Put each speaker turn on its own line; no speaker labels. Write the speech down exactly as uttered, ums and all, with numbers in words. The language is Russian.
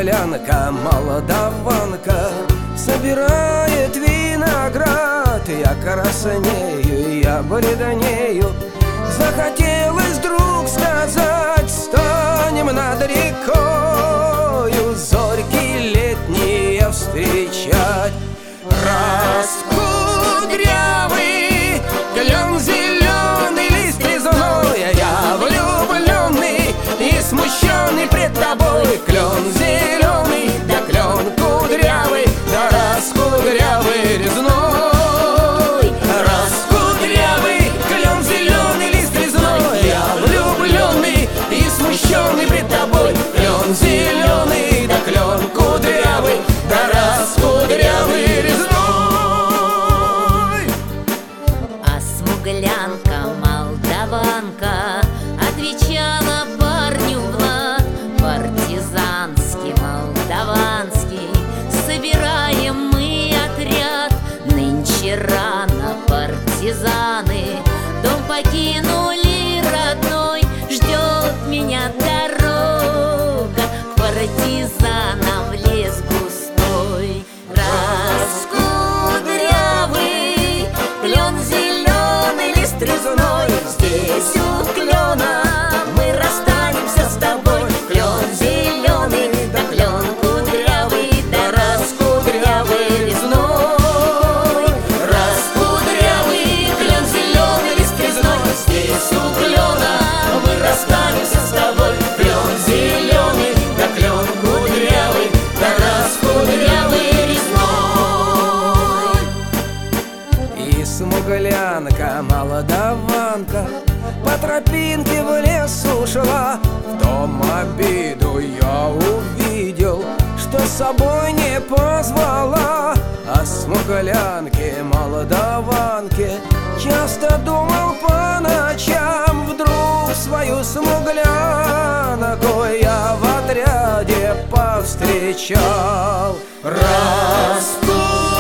смуглянка, молдаванка, собирает виноград. Я краснею, я бледнею. Захотелось вдруг сказать: станем над рекою зорьки летние встречать. Раскудрявый клен зеленый, лист резной, я влюбленный и смущенный пред тобой. Клен зеленый, да клен кудрявый, да раскудрявый резной. Раскудрявый клен зеленый, лист резной, я влюбленный и смущенный пред тобой. Клен зеленый, да клен кудрявый, да раскудрявый резной.
Смуглянка, молдаванка, отвечала парню Влад партизанский, молдаванский. Собираем мы отряд, нынче рано партизаны дом покинули родной. Ждет меня дорога к партизанам в лес густой. Раскудрявый клен зеленый, лист резной, здесь у клена мы расстанемся с тобой. Клен зеленый, да клен кудрявый, да раскудрявый резной. Раскудрявый клен зеленый, лист резной, здесь у клена мы расстанемся с тобой. Клен зеленый, да клен кудрявый, да раскудрявый резной.
И смуглянка, молдаванка, по тропинке в лес ушла. В том обиду я увидел, что с собой не позвала. О смуглянке, молдаванке часто думал по ночам. Вдруг свою смуглянку я в отряде повстречал. Раскудрявый